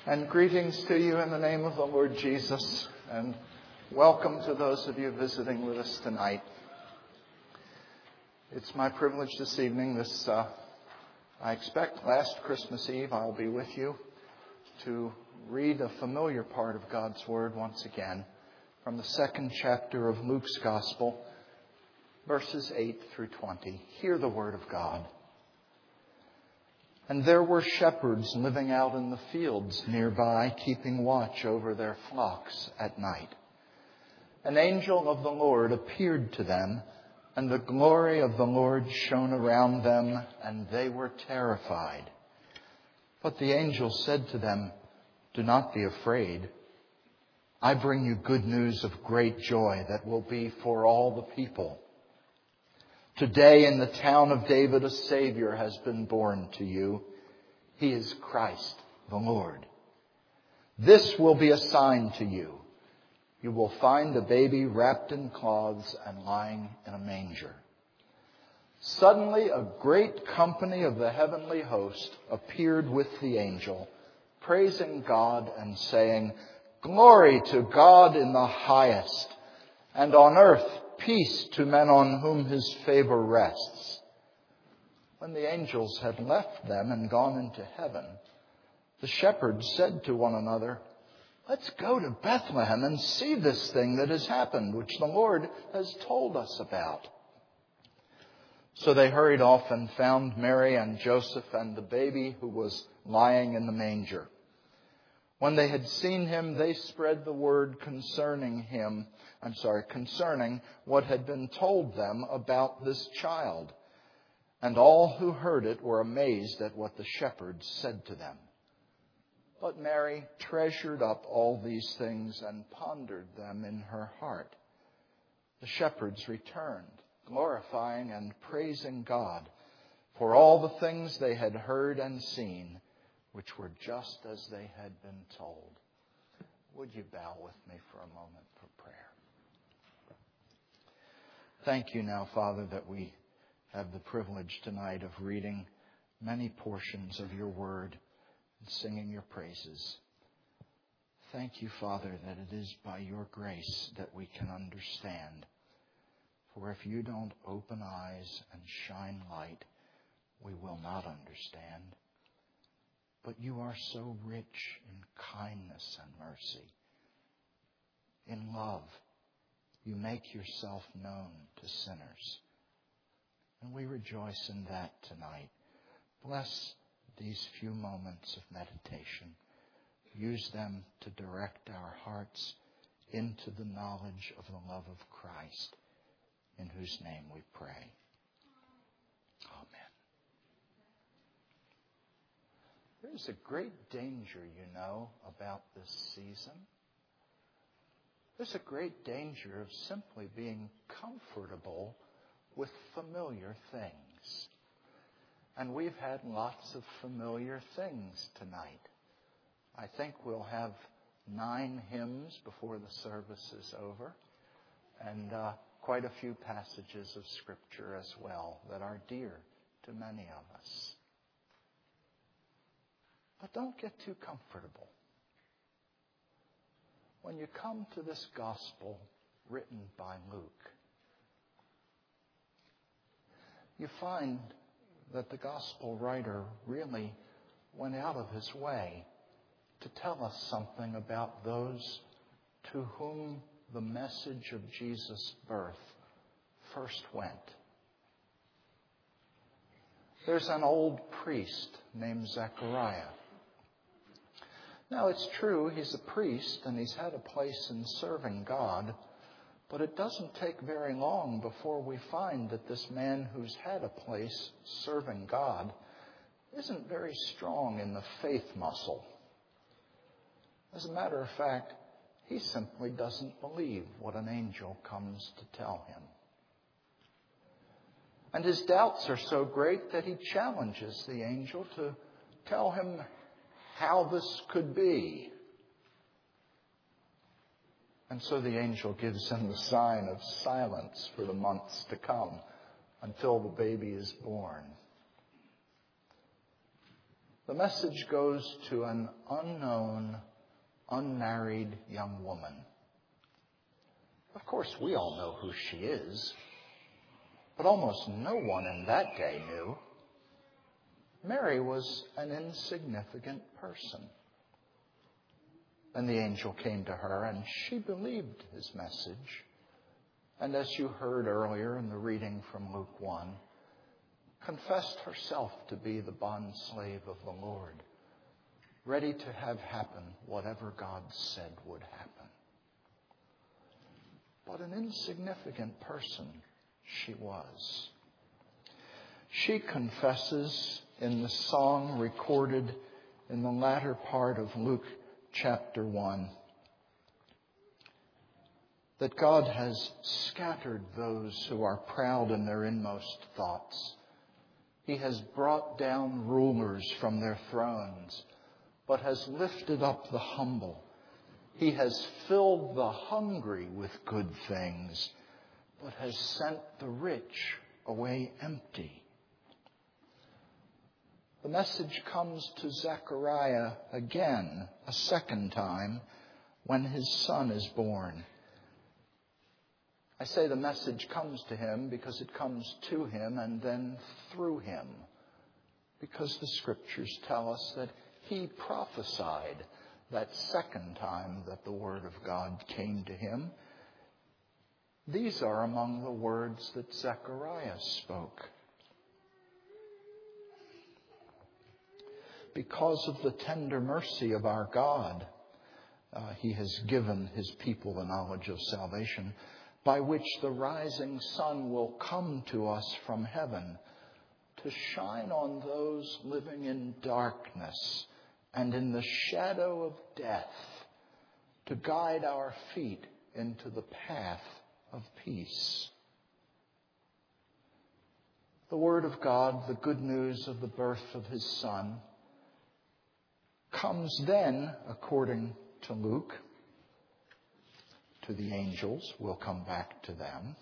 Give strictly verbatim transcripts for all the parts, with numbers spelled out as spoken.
And greetings to you in the name of the Lord Jesus, and welcome to those of you visiting with us tonight. It's my privilege this evening, this, uh, I expect last Christmas Eve I'll be with you, to read a familiar part of God's Word once again from the second chapter of Luke's Gospel, verses eight through twenty. Hear the Word of God. And there were shepherds living out in the fields nearby, keeping watch over their flocks at night. An angel of the Lord appeared to them, and the glory of the Lord shone around them, and they were terrified. But the angel said to them, "Do not be afraid. I bring you good news of great joy that will be for all the people. Today in the town of David a Savior has been born to you. He is Christ the Lord. This will be a sign to you. You will find a baby wrapped in cloths and lying in a manger." Suddenly a great company of the heavenly host appeared with the angel, praising God and saying, "Glory to God in the highest, and on earth peace to men on whom His favor rests." When the angels had left them and gone into heaven, the shepherds said to one another, "Let's go to Bethlehem and see this thing that has happened, which the Lord has told us about." So they hurried off and found Mary and Joseph and the baby who was lying in the manger. When they had seen him, they spread the word concerning him, I'm sorry, concerning what had been told them about this child. And all who heard it were amazed at what the shepherds said to them. But Mary treasured up all these things and pondered them in her heart. The shepherds returned, glorifying and praising God for all the things they had heard and seen, which were just as they had been told. Would you bow with me for a moment for prayer? Thank you now, Father, that we have the privilege tonight of reading many portions of your word and singing your praises. Thank you, Father, that it is by your grace that we can understand. For if you don't open eyes and shine light, we will not understand. But you are so rich in kindness and mercy. In love, you make yourself known to sinners. And we rejoice in that tonight. Bless these few moments of meditation. Use them to direct our hearts into the knowledge of the love of Christ, in whose name we pray. Amen. There's a great danger, you know, about this season. There's a great danger of simply being comfortable with familiar things. And we've had lots of familiar things tonight. I think we'll have nine hymns before the service is over, and uh, quite a few passages of Scripture as well that are dear to many of us. But don't get too comfortable. When you come to this gospel written by Luke, you find that the gospel writer really went out of his way to tell us something about those to whom the message of Jesus' birth first went. There's an old priest named Zechariah. Now, it's true, he's a priest and he's had a place in serving God, but it doesn't take very long before we find that this man who's had a place serving God isn't very strong in the faith muscle. As a matter of fact, he simply doesn't believe what an angel comes to tell him. And his doubts are so great that he challenges the angel to tell him how this could be. And so the angel gives him the sign of silence for the months to come until the baby is born. The message goes to an unknown, unmarried young woman. Of course, we all know who she is, but almost no one in that day knew. Mary was an insignificant person. And the angel came to her, and she believed his message. And as you heard earlier in the reading from Luke one, confessed herself to be the bondslave of the Lord, ready to have happen whatever God said would happen. But an insignificant person she was. She confesses in the song recorded in the latter part of Luke chapter one that God has scattered those who are proud in their inmost thoughts. He has brought down rulers from their thrones, but has lifted up the humble. He has filled the hungry with good things, but has sent the rich away empty. The message comes to Zechariah again, a second time, when his son is born. I say the message comes to him because it comes to him and then through him, because the Scriptures tell us that he prophesied that second time that the Word of God came to him. These are among the words that Zechariah spoke. Because of the tender mercy of our God, uh, he has given his people the knowledge of salvation, by which the rising sun will come to us from heaven to shine on those living in darkness and in the shadow of death, to guide our feet into the path of peace. The Word of God, the good news of the birth of his Son, comes then, according to Luke, to the angels. We'll come back to them.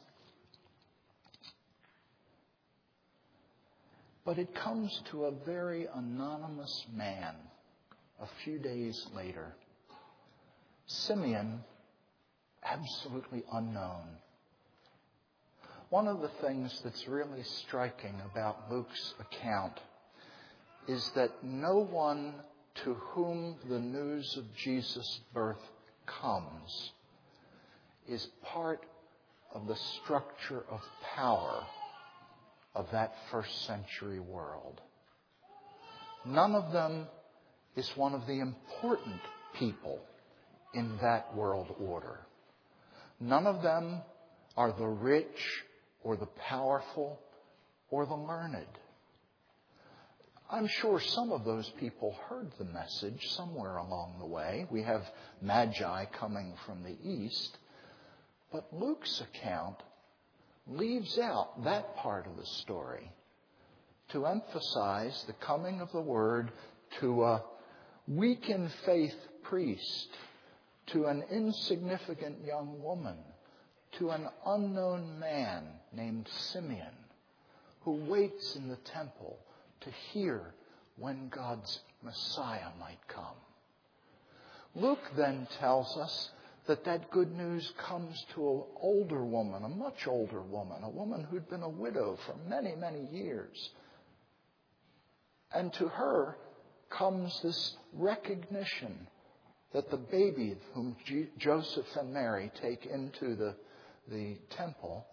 But it comes to a very anonymous man a few days later. Simeon, absolutely unknown. One of the things that's really striking about Luke's account is that no one to whom the news of Jesus' birth comes is part of the structure of power of that first century world. None of them is one of the important people in that world order. None of them are the rich or the powerful or the learned. I'm sure some of those people heard the message somewhere along the way. We have Magi coming from the east. But Luke's account leaves out that part of the story to emphasize the coming of the Word to a weak in faith priest, to an insignificant young woman, to an unknown man named Simeon, who waits in the temple to hear when God's Messiah might come. Luke then tells us that that good news comes to an older woman, a much older woman, a woman who'd been a widow for many, many years. And to her comes this recognition that the baby whom G- Joseph and Mary take into the, the temple,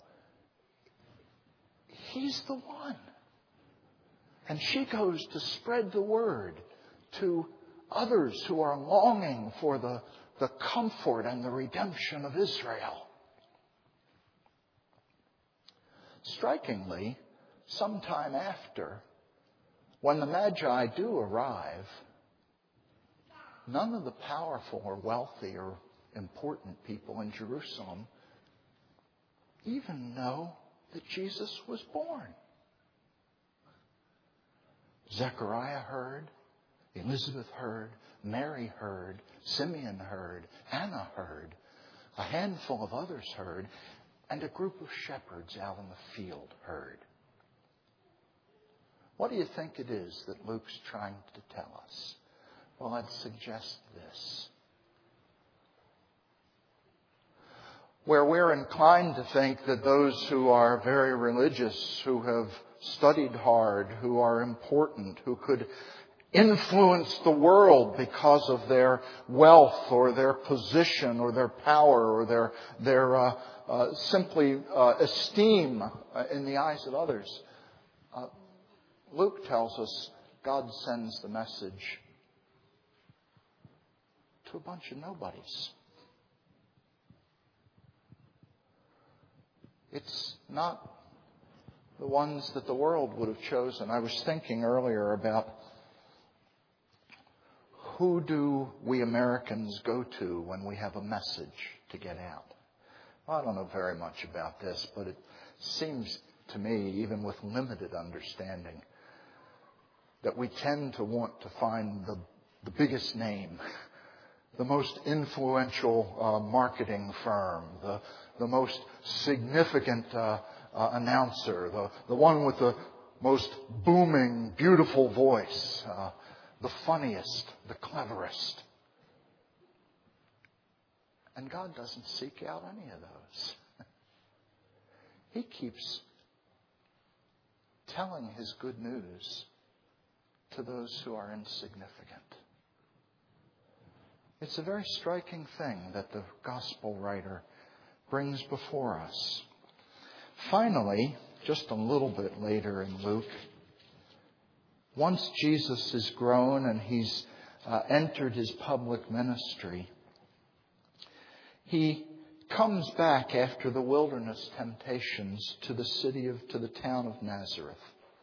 he's the one. And she goes to spread the word to others who are longing for the, the comfort and the redemption of Israel. Strikingly, sometime after, when the Magi do arrive, none of the powerful or wealthy or important people in Jerusalem even know that Jesus was born. Zechariah heard, Elizabeth heard, Mary heard, Simeon heard, Anna heard, a handful of others heard, and a group of shepherds out in the field heard. What do you think it is that Luke's trying to tell us? Well, I'd suggest this. Where we're inclined to think that those who are very religious, who have studied hard, who are important, who could influence the world because of their wealth or their position or their power or their their uh, uh, simply uh, esteem in the eyes of others. Uh, Luke tells us God sends the message to a bunch of nobodies. It's not the ones that the world would have chosen. I was thinking earlier about who do we Americans go to when we have a message to get out? Well, I don't know very much about this, but it seems to me, even with limited understanding, that we tend to want to find the, the biggest name, the most influential uh, marketing firm, the, the most significant uh, uh, announcer, the, the one with the most booming, beautiful voice, uh, the funniest, the cleverest. And God doesn't seek out any of those. He keeps telling His good news to those who are insignificant. It's a very striking thing that the gospel writer brings before us. Finally, just a little bit later in Luke, once Jesus is grown and He's uh, entered His public ministry, He comes back after the wilderness temptations to the city of, to the town of Nazareth.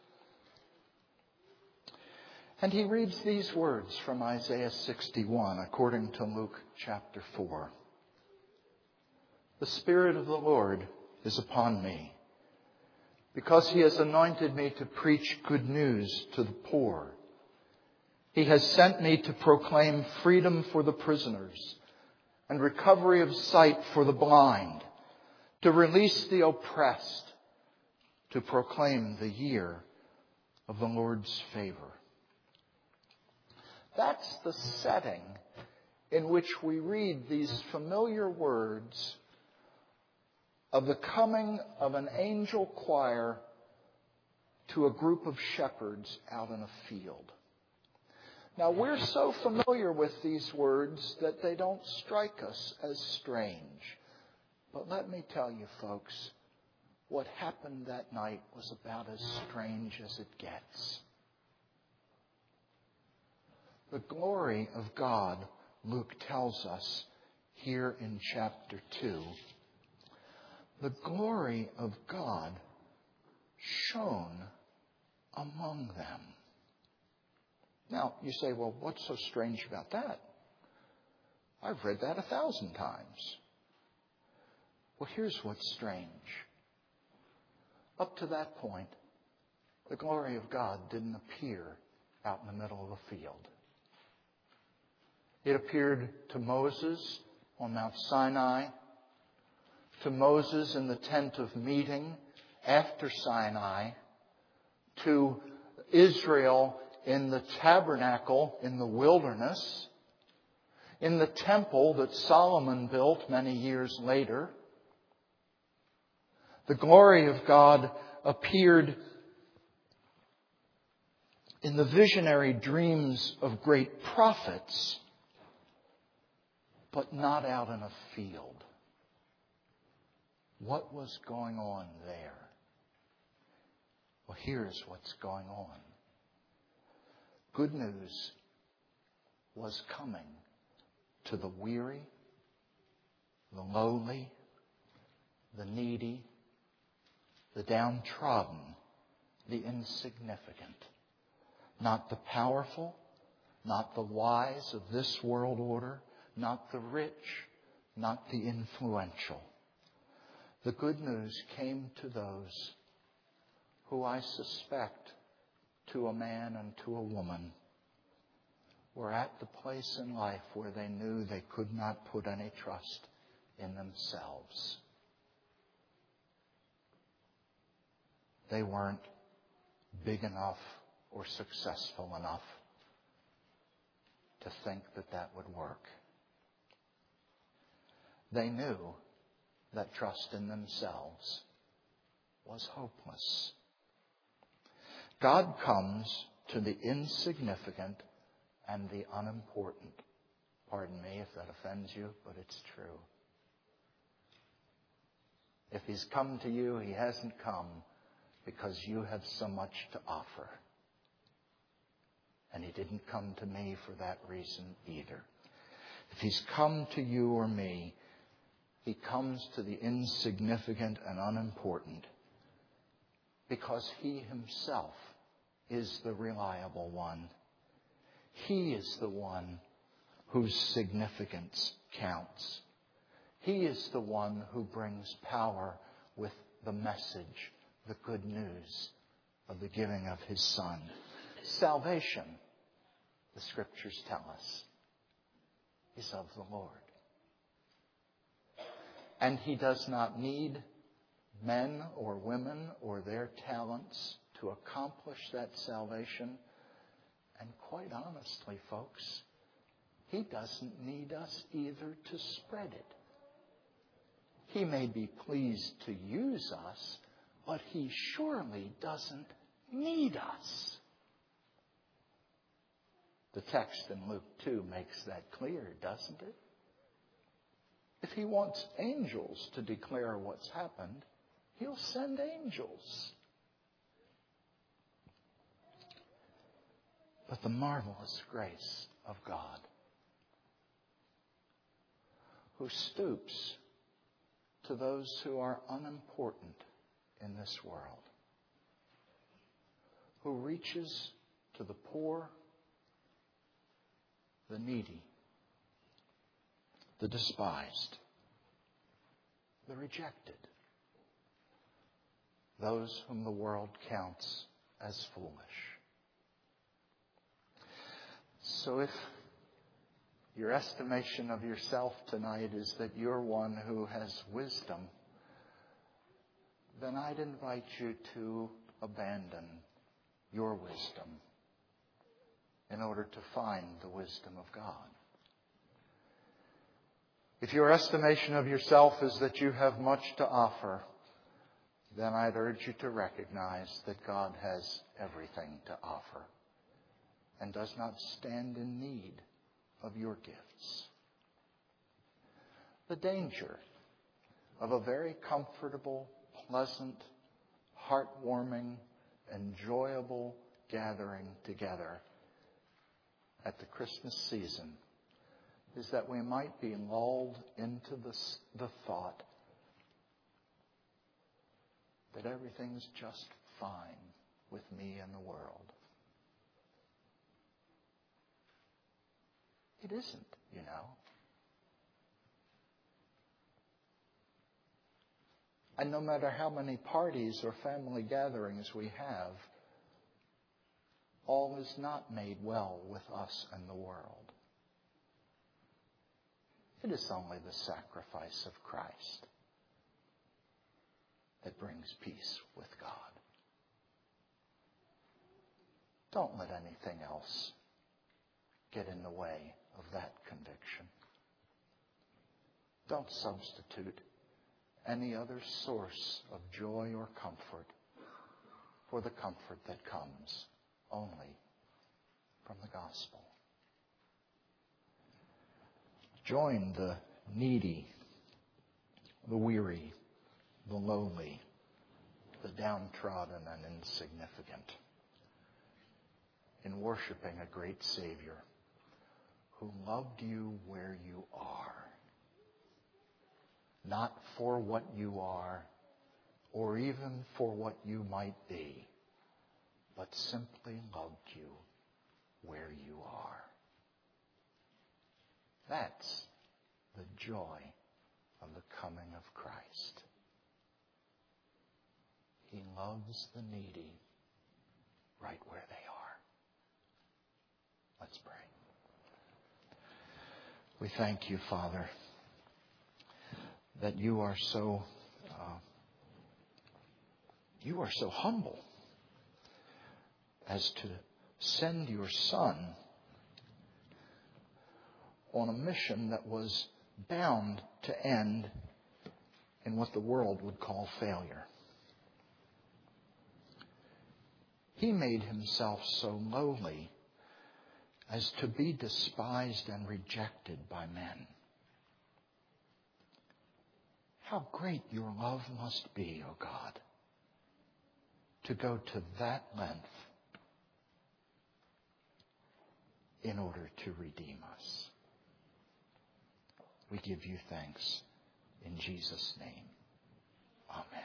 And He reads these words from Isaiah sixty-one, according to Luke chapter four. The Spirit of the Lord is upon me, because He has anointed me to preach good news to the poor. He has sent me to proclaim freedom for the prisoners and recovery of sight for the blind, to release the oppressed, to proclaim the year of the Lord's favor. That's the setting in which we read these familiar words of the coming of an angel choir to a group of shepherds out in a field. Now, we're so familiar with these words that they don't strike us as strange. But let me tell you, folks, what happened that night was about as strange as it gets. The glory of God, Luke tells us here in chapter two, the glory of God shone among them. Now, you say, well, what's so strange about that? I've read that a thousand times. Well, here's what's strange. Up to that point, the glory of God didn't appear out in the middle of a field. It appeared to Moses on Mount Sinai, to Moses in the tent of meeting after Sinai, to Israel in the tabernacle in the wilderness, in the temple that Solomon built many years later. The glory of God appeared in the visionary dreams of great prophets, but not out in a field. What was going on there? Well, here's what's going on. Good news was coming to the weary, the lowly, the needy, the downtrodden, the insignificant. Not the powerful, not the wise of this world order, not the rich, not the influential. The good news came to those who, I suspect, to a man and to a woman, were at the place in life where they knew they could not put any trust in themselves. They weren't big enough or successful enough to think that that would work. They knew that trust in themselves was hopeless. God comes to the insignificant and the unimportant. Pardon me if that offends you, but it's true. If He's come to you, He hasn't come because you have so much to offer. And He didn't come to me for that reason either. If He's come to you or me, He comes to the insignificant and unimportant because He Himself is the reliable one. He is the one whose significance counts. He is the one who brings power with the message, the good news of the giving of His Son. Salvation, the Scriptures tell us, is of the Lord. And He does not need men or women or their talents to accomplish that salvation. And quite honestly, folks, He doesn't need us either to spread it. He may be pleased to use us, but He surely doesn't need us. The text in Luke two makes that clear, doesn't it? If He wants angels to declare what's happened, He'll send angels. But the marvelous grace of God, who stoops to those who are unimportant in this world, who reaches to the poor, the needy, the despised, the rejected, those whom the world counts as foolish. So if your estimation of yourself tonight is that you're one who has wisdom, then I'd invite you to abandon your wisdom in order to find the wisdom of God. If your estimation of yourself is that you have much to offer, then I'd urge you to recognize that God has everything to offer and does not stand in need of your gifts. The danger of a very comfortable, pleasant, heartwarming, enjoyable gathering together at the Christmas season is that we might be lulled into the, the thought that everything's just fine with me and the world. It isn't, you know. And no matter how many parties or family gatherings we have, all is not made well with us and the world. It is only the sacrifice of Christ that brings peace with God. Don't let anything else get in the way of that conviction. Don't substitute any other source of joy or comfort for the comfort that comes only from the gospel. Join the needy, the weary, the lowly, the downtrodden and insignificant in worshiping a great Savior who loved you where you are, not for what you are or even for what you might be, but simply loved you where you are. That's the joy of the coming of Christ. He loves the needy right where they are. Let's pray. We thank you, Father, that you are so uh, you are so humble. as to send your Son on a mission that was bound to end in what the world would call failure. He made himself so lowly as to be despised and rejected by men. How great your love must be, O God, to go to that length in order to redeem us. We give you thanks in Jesus' name. Amen.